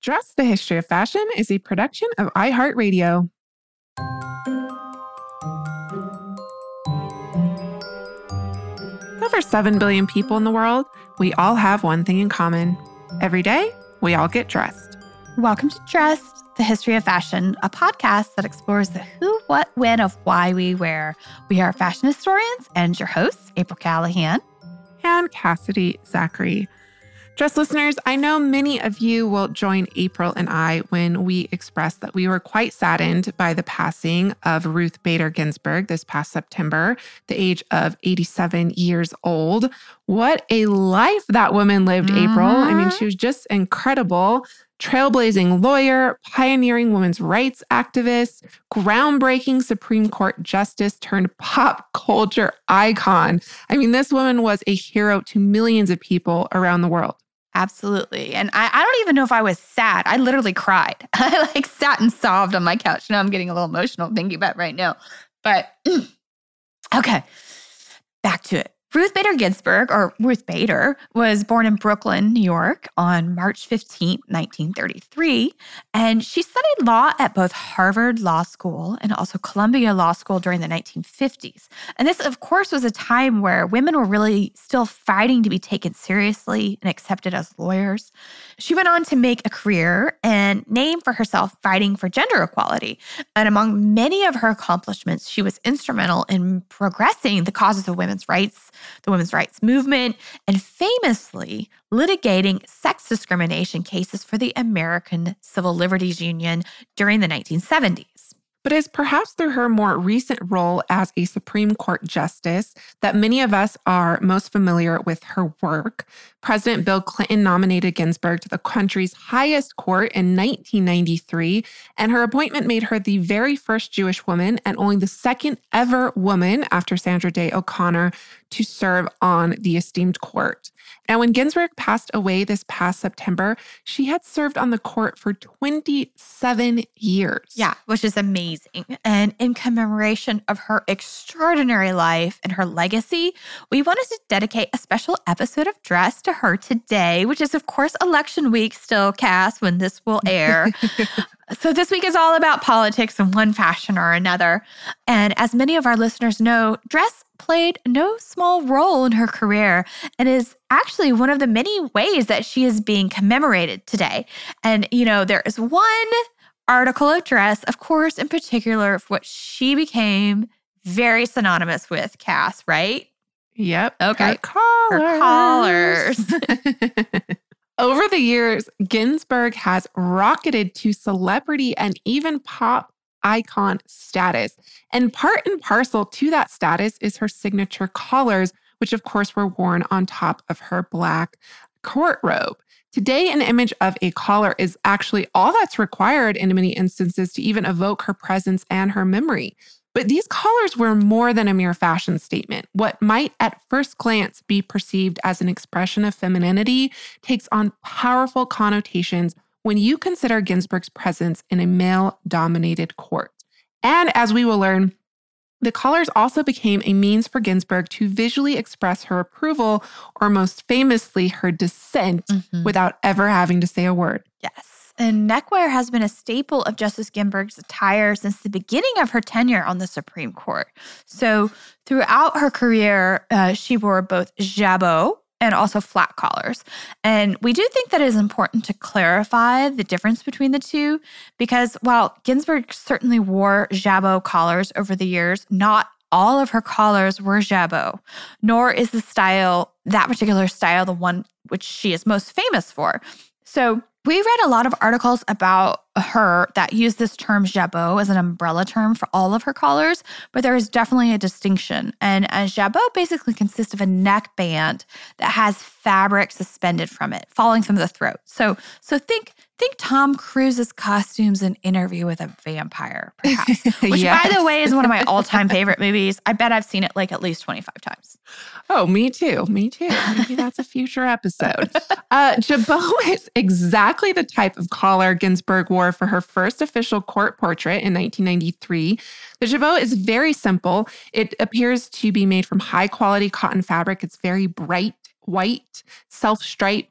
Dress, the History of Fashion is a production of iHeartRadio. Over 7 billion people in the world, we all have one thing in common. Every day, we all get dressed. Welcome to Dressed, the History of Fashion, a podcast that explores the who, what, when of why we wear. We are fashion historians and your hosts, April Callahan and Cassidy Zachary. Dressed listeners, I know many of you will join April and I when we express that we were quite saddened by the passing of Ruth Bader Ginsburg this past September, the age of 87 years old. What a life that woman lived, April. I mean, she was just incredible. Trailblazing lawyer, pioneering women's rights activist, groundbreaking Supreme Court justice turned pop culture icon. I mean, this woman was a hero to millions of people around the world. Absolutely. And I don't even know if I was sad. I literally cried. I sat and sobbed on my couch. Now I'm getting a little emotional thinking about it right now. But okay, back to it. Ruth Bader Ginsburg, or Ruth Bader, was born in Brooklyn, New York on March 15, 1933. And she studied law at both Harvard Law School and also Columbia Law School during the 1950s. And this, of course, was a time where women were really still fighting to be taken seriously and accepted as lawyers. She went on to make a career and name for herself fighting for gender equality. And among many of her accomplishments, she was instrumental in progressing the causes of women's rights, the women's rights movement, and famously litigating sex discrimination cases for the American Civil Liberties Union during the 1970s. But it's perhaps through her more recent role as a Supreme Court justice that many of us are most familiar with her work. President Bill Clinton nominated Ginsburg to the country's highest court in 1993, and her appointment made her the very first Jewish woman and only the second ever woman after Sandra Day O'Connor to serve on the esteemed court. And when Ginsburg passed away this past September, she had served on the court for 27 years. Yeah, which is amazing. And in commemoration of her extraordinary life and her legacy, we wanted to dedicate a special episode of Dress to her today, which is, of course, election week still, Cass, when this will air. So this week is all about politics in one fashion or another. And as many of our listeners know, dress played no small role in her career and is actually one of the many ways that she is being commemorated today. And, there is one article of dress, of course, in particular, for what she became very synonymous with, Cass, right? Yep. Okay. Her collars. Over the years, Ginsburg has rocketed to celebrity and even pop icon status. And part and parcel to that status is her signature collars, which of course were worn on top of her black court robe. Today, an image of a collar is actually all that's required in many instances to even evoke her presence and her memory. But these collars were more than a mere fashion statement. What might at first glance be perceived as an expression of femininity takes on powerful connotations when you consider Ginsburg's presence in a male-dominated court. And as we will learn, the collars also became a means for Ginsburg to visually express her approval, or most famously, her dissent, without ever having to say a word. Yes. And neckwear has been a staple of Justice Ginsburg's attire since the beginning of her tenure on the Supreme Court. So throughout her career, she wore both jabot and also flat collars. And we do think that it is important to clarify the difference between the two, because while Ginsburg certainly wore jabot collars over the years, not all of her collars were jabot, nor is that particular style, the one which she is most famous for. So we read a lot of articles about her that use this term jabot as an umbrella term for all of her collars, but there is definitely a distinction. And a jabot basically consists of a neckband that has fabric suspended from it, falling from the throat. So think Tom Cruise's costumes in Interview with a Vampire, perhaps, which, by the way, is one of my all-time favorite movies. I bet I've seen it at least 25 times. Oh, me too. Maybe that's a future episode. Jabot is exactly the type of collar Ginsburg wore for her first official court portrait in 1993. The jabot is very simple. It appears to be made from high-quality cotton fabric. It's very bright white, self-striped.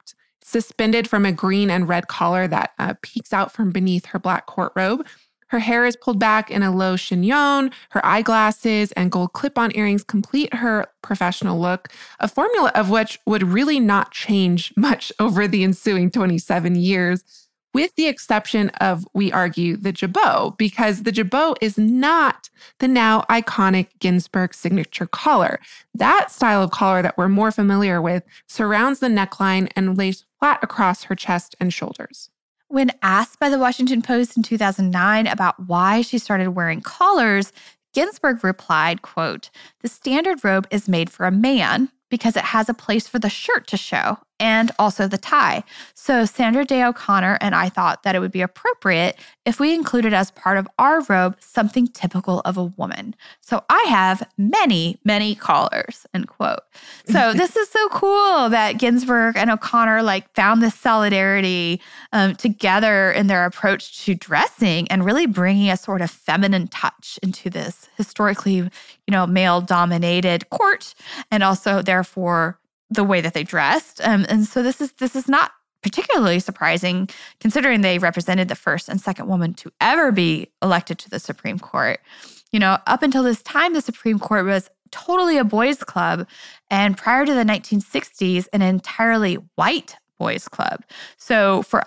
suspended from a green and red collar that peeks out from beneath her black court robe. Her hair is pulled back in a low chignon. Her eyeglasses and gold clip-on earrings complete her professional look, a formula of which would really not change much over the ensuing 27 years, with the exception of, we argue, the jabot, because the jabot is not the now iconic Ginsburg signature collar. That style of collar that we're more familiar with surrounds the neckline and lays flat across her chest and shoulders. When asked by the Washington Post in 2009 about why she started wearing collars, Ginsburg replied, quote, "The standard robe is made for a man because it has a place for the shirt to show and also the tie. So Sandra Day O'Connor and I thought that it would be appropriate if we included as part of our robe something typical of a woman. So I have many, many collars," end quote. So this is so cool that Ginsburg and O'Connor found this solidarity together in their approach to dressing and really bringing a sort of feminine touch into this historically, male-dominated court, and also therefore the way that they dressed. And so this is not particularly surprising considering they represented the first and second woman to ever be elected to the Supreme Court. Up until this time, the Supreme Court was totally a boys' club, and prior to the 1960s, an entirely white boys' club. So for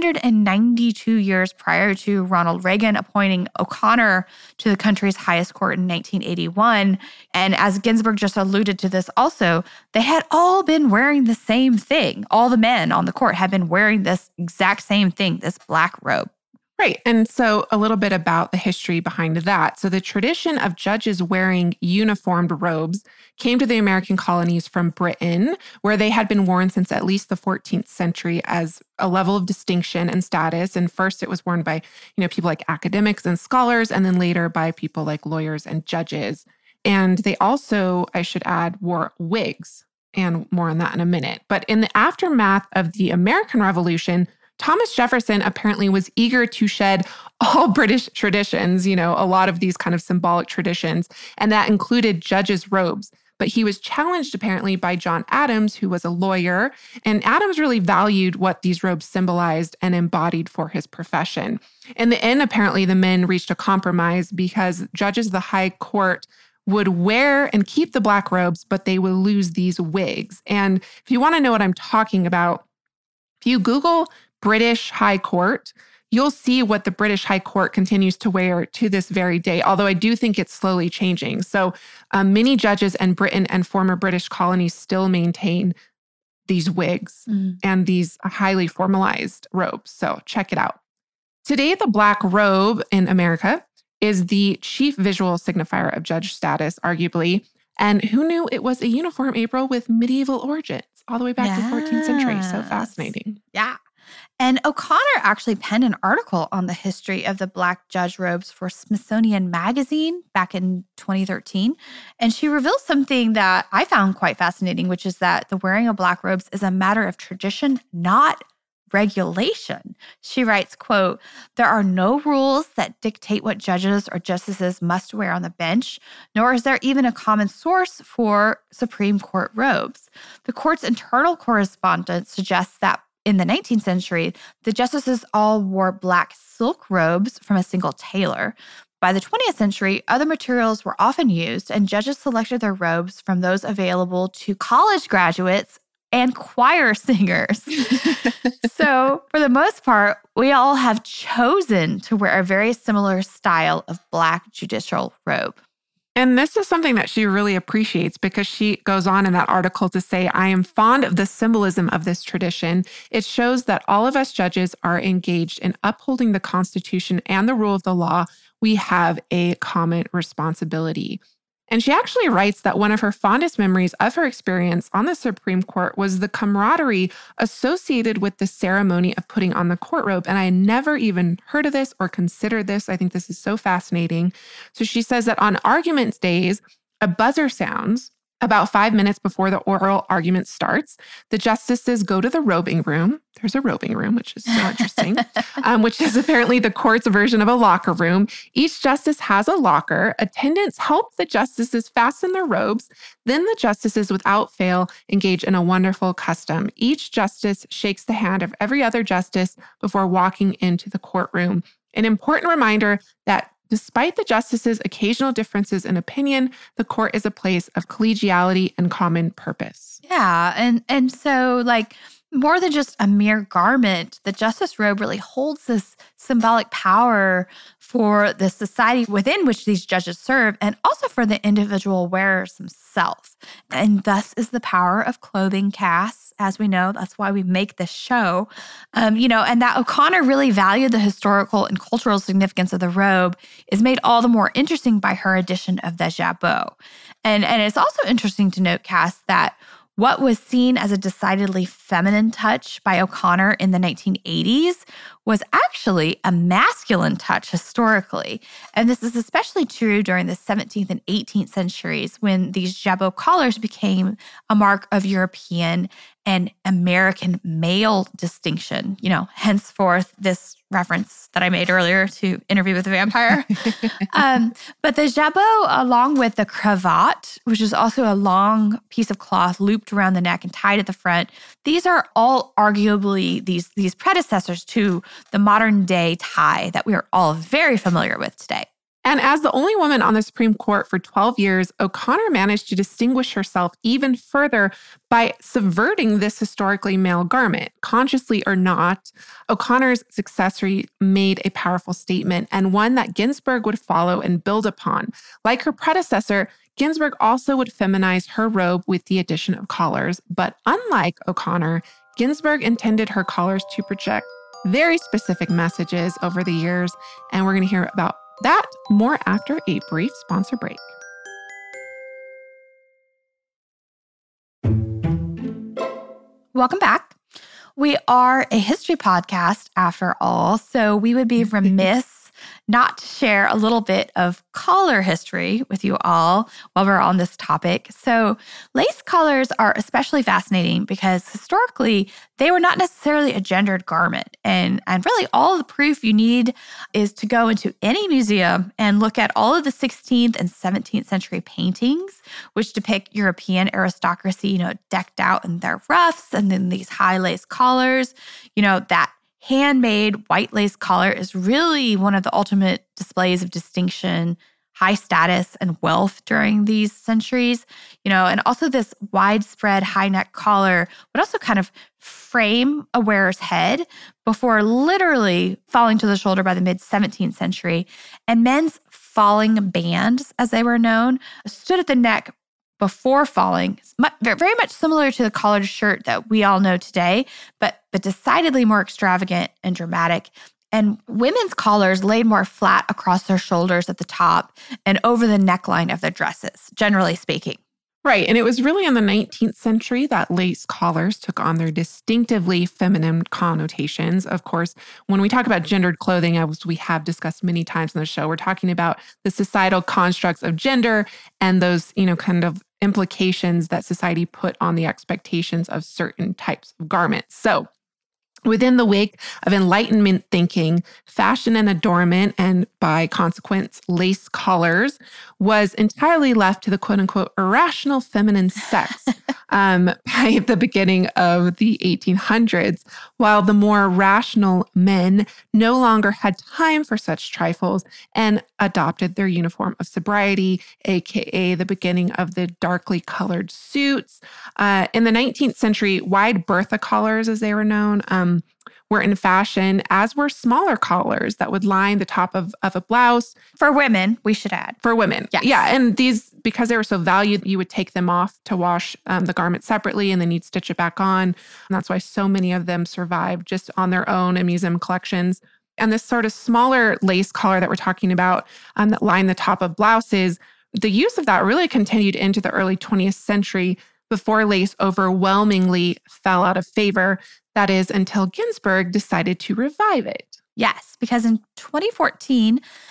192 years prior to Ronald Reagan appointing O'Connor to the country's highest court in 1981, and as Ginsburg just alluded to this also, they had all been wearing the same thing. All the men on the court had been wearing this exact same thing, this black robe. Right. And so a little bit about the history behind that. So the tradition of judges wearing uniformed robes came to the American colonies from Britain, where they had been worn since at least the 14th century as a level of distinction and status. And first it was worn by, people like academics and scholars, and then later by people like lawyers and judges. And they also, I should add, wore wigs, and more on that in a minute. But in the aftermath of the American Revolution, Thomas Jefferson apparently was eager to shed all British traditions, a lot of these kind of symbolic traditions, and that included judges' robes. But he was challenged apparently by John Adams, who was a lawyer, and Adams really valued what these robes symbolized and embodied for his profession. In the end, apparently the men reached a compromise because judges of the High Court would wear and keep the black robes, but they would lose these wigs. And if you want to know what I'm talking about, if you Google British High Court, you'll see what the British High Court continues to wear to this very day, although I do think it's slowly changing. So many judges in Britain and former British colonies still maintain these wigs and these highly formalized robes. So check it out. Today, the black robe in America is the chief visual signifier of judge status, arguably. And who knew it was a uniform, April, with medieval origins all the way back to the 14th century. So fascinating. Yeah. And O'Connor actually penned an article on the history of the black judge robes for Smithsonian Magazine back in 2013. And she revealed something that I found quite fascinating, which is that the wearing of black robes is a matter of tradition, not regulation. She writes, quote, "There are no rules that dictate what judges or justices must wear on the bench, nor is there even a common source for Supreme Court robes. The court's internal correspondence suggests that in the 19th century, the justices all wore black silk robes from a single tailor. By the 20th century, other materials were often used, and judges selected their robes from those available to college graduates and choir singers. So, for the most part, we all have chosen to wear a very similar style of black judicial robe." And this is something that she really appreciates because she goes on in that article to say, "I am fond of the symbolism of this tradition. It shows that all of us judges are engaged in upholding the Constitution and the rule of the law. We have a common responsibility." And she actually writes that one of her fondest memories of her experience on the Supreme Court was the camaraderie associated with the ceremony of putting on the court robe. And I had never even heard of this or considered this. I think this is so fascinating. So she says that on argument days, a buzzer sounds, About 5 minutes before the oral argument starts, the justices go to the robing room. There's a robing room, which is so interesting, which is apparently the court's version of a locker room. Each justice has a locker. Attendants help the justices fasten their robes. Then the justices, without fail, engage in a wonderful custom. Each justice shakes the hand of every other justice before walking into the courtroom. An important reminder that despite the justices' occasional differences in opinion, the court is a place of collegiality and common purpose. Yeah. And so like more than just a mere garment, the justice robe really holds this symbolic power for the society within which these judges serve and also for the individual wearers themselves. And thus is the power of clothing, Cass. As we know, that's why we make this show. And that O'Connor really valued the historical and cultural significance of the robe is made all the more interesting by her addition of the jabot. And it's also interesting to note, Cass, that what was seen as a decidedly feminine touch by O'Connor in the 1980s was actually a masculine touch historically. And this is especially true during the 17th and 18th centuries when these jabot collars became a mark of European and American male distinction. Henceforth, this reference that I made earlier to Interview with a Vampire. But the jabot, along with the cravat, which is also a long piece of cloth looped around the neck and tied at the front, these are all arguably these predecessors to the modern day tie that we are all very familiar with today. And as the only woman on the Supreme Court for 12 years, O'Connor managed to distinguish herself even further by subverting this historically male garment. Consciously or not, O'Connor's successor made a powerful statement and one that Ginsburg would follow and build upon. Like her predecessor, Ginsburg also would feminize her robe with the addition of collars. But unlike O'Connor, Ginsburg intended her collars to project very specific messages over the years, and we're going to hear about that more after a brief sponsor break. Welcome back. We are a history podcast after all, so we would be remiss not to share a little bit of collar history with you all while we're on this topic. So lace collars are especially fascinating because historically, they were not necessarily a gendered garment. And really all the proof you need is to go into any museum and look at all of the 16th and 17th century paintings, which depict European aristocracy, decked out in their ruffs and then these high lace collars, that handmade white lace collar is really one of the ultimate displays of distinction, high status, and wealth during these centuries. And also this widespread high neck collar would also kind of frame a wearer's head before literally falling to the shoulder by the mid-17th century. And men's falling bands, as they were known, stood at the neck before falling, very much similar to the collared shirt that we all know today, but decidedly more extravagant and dramatic. And women's collars laid more flat across their shoulders at the top and over the neckline of their dresses, generally speaking. Right. And it was really in the 19th century that lace collars took on their distinctively feminine connotations. Of course, when we talk about gendered clothing, as we have discussed many times on the show, we're talking about the societal constructs of gender and those, kind of implications that society put on the expectations of certain types of garments. So within the wake of Enlightenment thinking, fashion and adornment, and by consequence, lace collars, was entirely left to the quote-unquote irrational feminine sex by the beginning of the 1800s, while the more rational men no longer had time for such trifles and adopted their uniform of sobriety, aka the beginning of the darkly colored suits. In the 19th century, wide Bertha collars, as they were known, were in fashion, as were smaller collars that would line the top of a blouse. For women, we should add. For women. Yes. Yeah. And these, because they were so valued, you would take them off to wash the garment separately, and then you'd stitch it back on. And that's why so many of them survived just on their own in museum collections. And this sort of smaller lace collar that we're talking about that lined the top of blouses, the use of that really continued into the early 20th century before lace overwhelmingly fell out of favor. That is, until Ginsburg decided to revive it. Yes, because in 2014,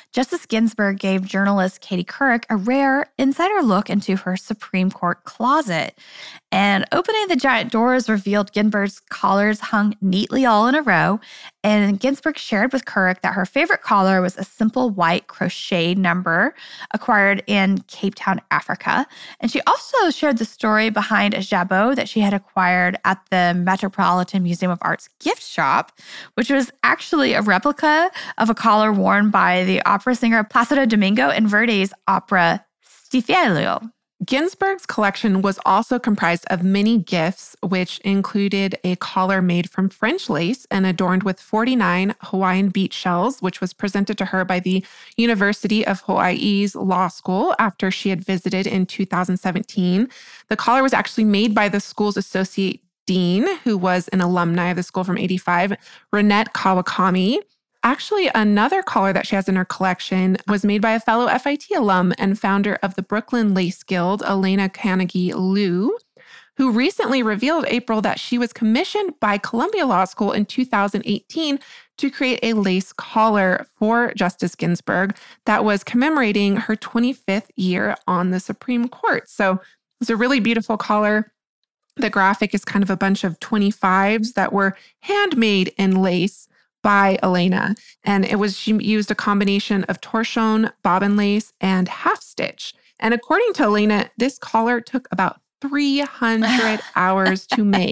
Justice Ginsburg gave journalist Katie Couric a rare insider look into her Supreme Court closet. And opening the giant doors revealed Ginsburg's collars hung neatly all in a row. And Ginsburg shared with Couric that her favorite collar was a simple white crocheted number acquired in Cape Town, Africa. And she also shared the story behind a jabot that she had acquired at the Metropolitan Museum of Art's gift shop, which was actually a replica of a collar worn by the opera singer Placido Domingo in Verdi's opera Stifieio. Ginsburg's collection was also comprised of many gifts, which included a collar made from French lace and adorned with 49 Hawaiian beach shells, which was presented to her by the University of Hawaii's law school after she had visited in 2017. The collar was actually made by the school's associate dean, who was an alumni of the school from '85, Ronette Kawakami. Actually, another collar that she has in her collection was made by a fellow FIT alum and founder of the Brooklyn Lace Guild, Elena Carnegie-Liu, who recently revealed, April, that she was commissioned by Columbia Law School in 2018 to create a lace collar for Justice Ginsburg that was commemorating her 25th year on the Supreme Court. So it's a really beautiful collar. The graphic is kind of a bunch of 25s that were handmade in lace by Elena. And she used a combination of torchon, bobbin lace, and half stitch. And according to Elena, this collar took about 300 hours to make.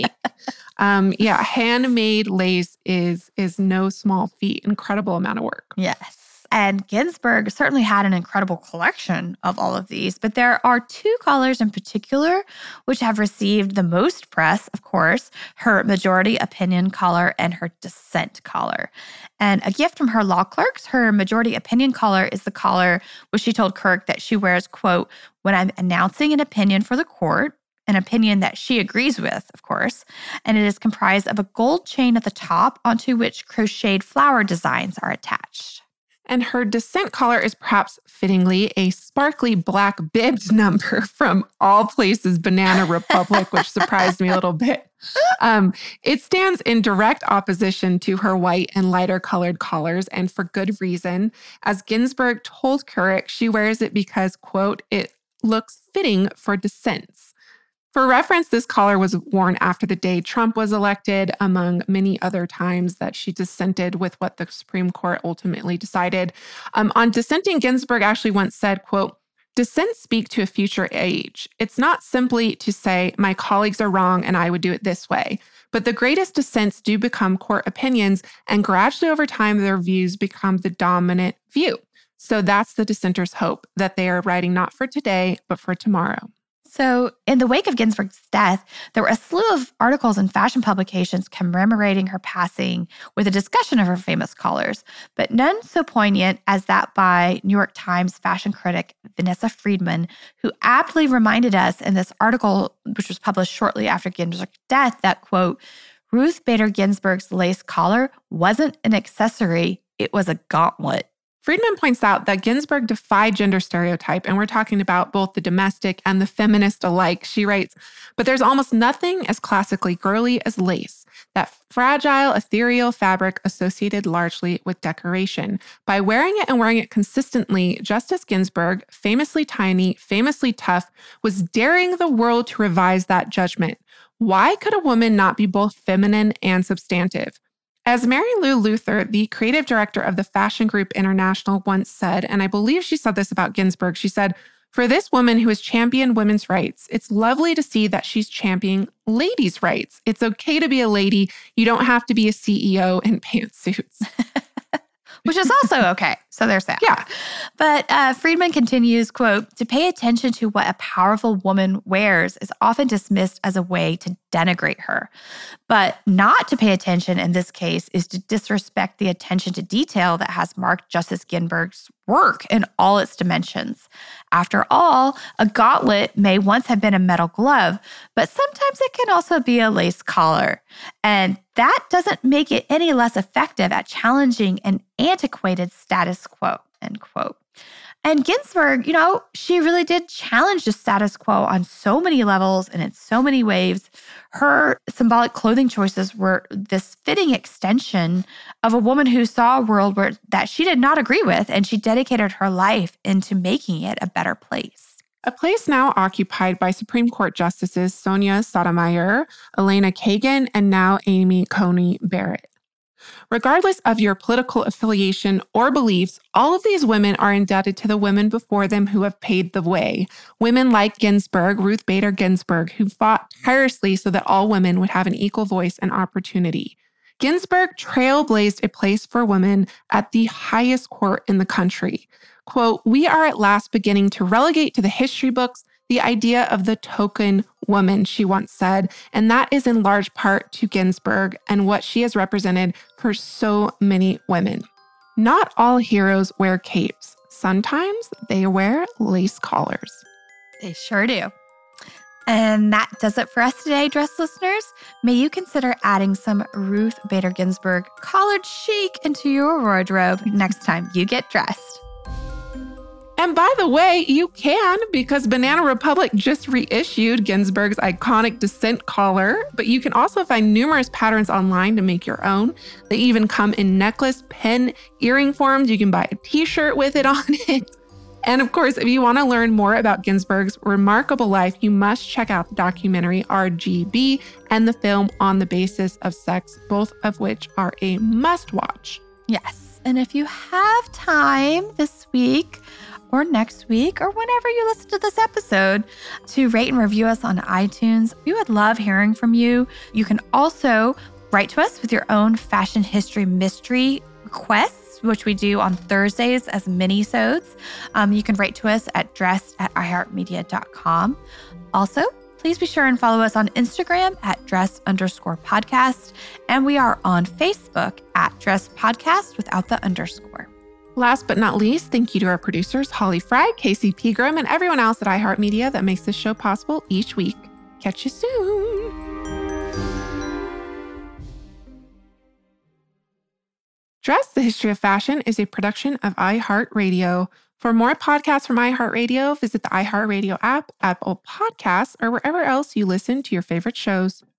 Handmade lace is no small feat. Incredible amount of work. Yes. And Ginsburg certainly had an incredible collection of all of these, but there are two collars in particular which have received the most press, of course, her majority opinion collar and her dissent collar. And a gift from her law clerks, her majority opinion collar is the collar which she told Couric that she wears, quote, when I'm announcing an opinion for the court, an opinion that she agrees with, of course, and it is comprised of a gold chain at the top onto which crocheted flower designs are attached. And her dissent collar is perhaps fittingly a sparkly black bibbed number from all places, Banana Republic, which surprised me a little bit. It stands in direct opposition to her white and lighter colored collars, and for good reason. As Ginsburg told Couric, she wears it because, quote, it looks fitting for dissents. For reference, this collar was worn after the day Trump was elected, among many other times that she dissented with what the Supreme Court ultimately decided. On dissenting, Ginsburg actually once said, quote, dissents speak to a future age. It's not simply to say, my colleagues are wrong and I would do it this way. But the greatest dissents do become court opinions, and gradually over time, their views become the dominant view. So that's the dissenter's hope, that they are writing not for today, but for tomorrow. So in the wake of Ginsburg's death, there were a slew of articles in fashion publications commemorating her passing with a discussion of her famous collars, but none so poignant as that by New York Times fashion critic Vanessa Friedman, who aptly reminded us in this article, which was published shortly after Ginsburg's death, that, quote, Ruth Bader Ginsburg's lace collar wasn't an accessory, it was a gauntlet. Friedman points out that Ginsburg defied gender stereotype, and we're talking about both the domestic and the feminist alike. She writes, but there's almost nothing as classically girly as lace, that fragile, ethereal fabric associated largely with decoration. By wearing it and wearing it consistently, Justice Ginsburg, famously tiny, famously tough, was daring the world to revise that judgment. Why could a woman not be both feminine and substantive? As Mary Lou Luther, the creative director of the Fashion Group International, once said, and I believe she said this about Ginsburg, she said, for this woman who has championed women's rights, it's lovely to see that she's championing ladies' rights. It's okay to be a lady. You don't have to be a CEO in pantsuits. Which is also okay. So there's that. Yeah. But Friedman continues, quote, to pay attention to what a powerful woman wears is often dismissed as a way to denigrate her. But not to pay attention in this case is to disrespect the attention to detail that has marked Justice Ginsburg's work in all its dimensions. After all, a gauntlet may once have been a metal glove, but sometimes it can also be a lace collar. And that doesn't make it any less effective at challenging an antiquated status quo, end quote. And Ginsburg, she really did challenge the status quo on so many levels and in so many ways. Her symbolic clothing choices were this fitting extension of a woman who saw a world that she did not agree with, and she dedicated her life into making it a better place. A place now occupied by Supreme Court Justices Sonia Sotomayor, Elena Kagan, and now Amy Coney Barrett. Regardless of your political affiliation or beliefs, all of these women are indebted to the women before them who have paved the way. Women like Ginsburg, Ruth Bader Ginsburg, who fought tirelessly so that all women would have an equal voice and opportunity. Ginsburg trailblazed a place for women at the highest court in the country. Quote, "We are at last beginning to relegate to the history books the idea of the token woman," she once said, and that is in large part to Ginsburg and what she has represented for so many women. Not all heroes wear capes. Sometimes they wear lace collars. They sure do. And that does it for us today, Dress listeners. May you consider adding some Ruth Bader Ginsburg collared chic into your wardrobe next time you get dressed. And by the way, you can, because Banana Republic just reissued Ginsburg's iconic Dissent collar, but you can also find numerous patterns online to make your own. They even come in necklace, pen, earring forms. You can buy a t-shirt with it on it. And of course, if you want to learn more about Ginsburg's remarkable life, you must check out the documentary RGB and the film On the Basis of Sex, both of which are a must-watch. Yes, and if you have time this week, or next week, or whenever you listen to this episode, to rate and review us on iTunes. We would love hearing from you. You can also write to us with your own fashion history mystery requests, which we do on Thursdays as mini-sodes. You can write to us at dress@iheartmedia.com. Also, please be sure and follow us on Instagram at dress_podcast. And we are on Facebook at Dress Podcast without the underscore. Last but not least, thank you to our producers, Holly Fry, Casey Pegram, and everyone else at iHeartMedia that makes this show possible each week. Catch you soon. Dress, the History of Fashion is a production of iHeartRadio. For more podcasts from iHeartRadio, visit the iHeartRadio app, Apple Podcasts, or wherever else you listen to your favorite shows.